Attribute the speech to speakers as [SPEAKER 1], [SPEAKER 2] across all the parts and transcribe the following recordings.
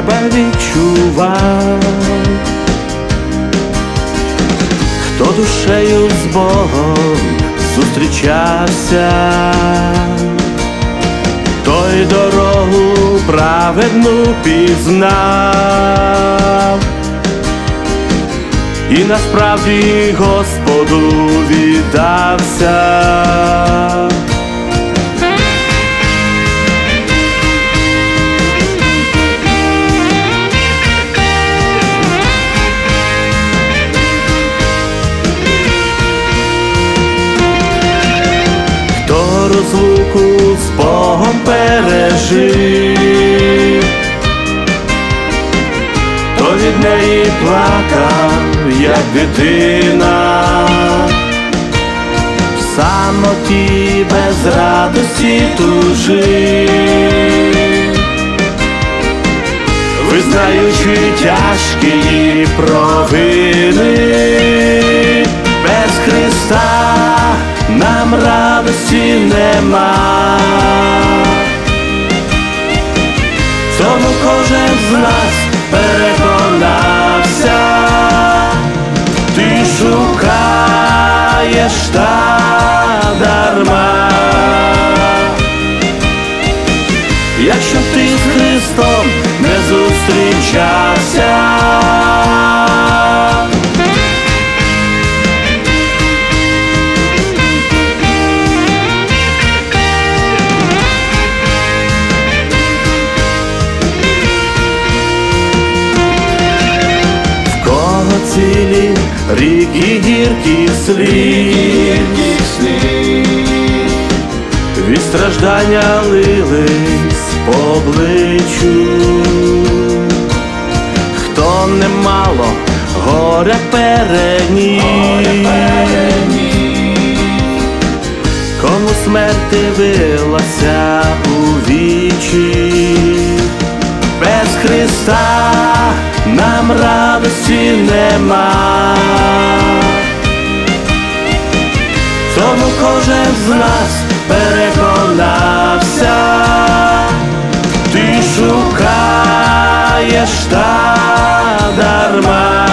[SPEAKER 1] тебе відчував. Хто душею з Богом зустрічався, той дорогу праведну пізнав, і насправді Господу віддався. Хто розлуку з Богом пережив, то від неї плакав, як дитина, в самоті без радості тужив, визнаючи тяжкі провини. Без Христа нам радості нема. Тому кожен з нас переконався, ти шукаєш та дарма. Якщо ти з Христом не зустрічався, цілі ріки гірких сліз, від страждання лились по обличчю. Хто немало горя переніс, кому смерть дивилася у вічі. Без Христа нам радості нема. Тому кожен з нас переконався, ти шукаєш та дарма.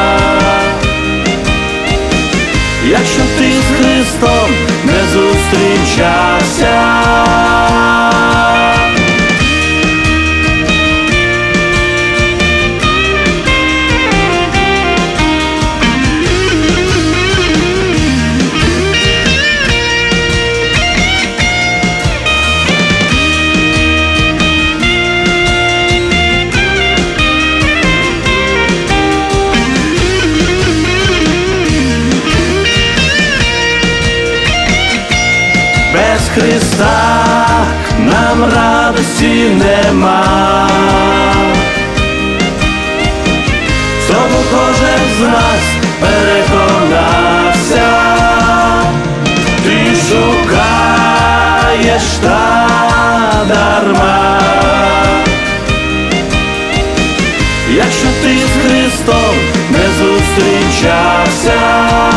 [SPEAKER 1] Якщо ти з Христом не зустрічався, без Христа нам радості нема. Тому кожен з нас переконався, ти шукаєш та дарма. Якщо ти з Христом не зустрічався,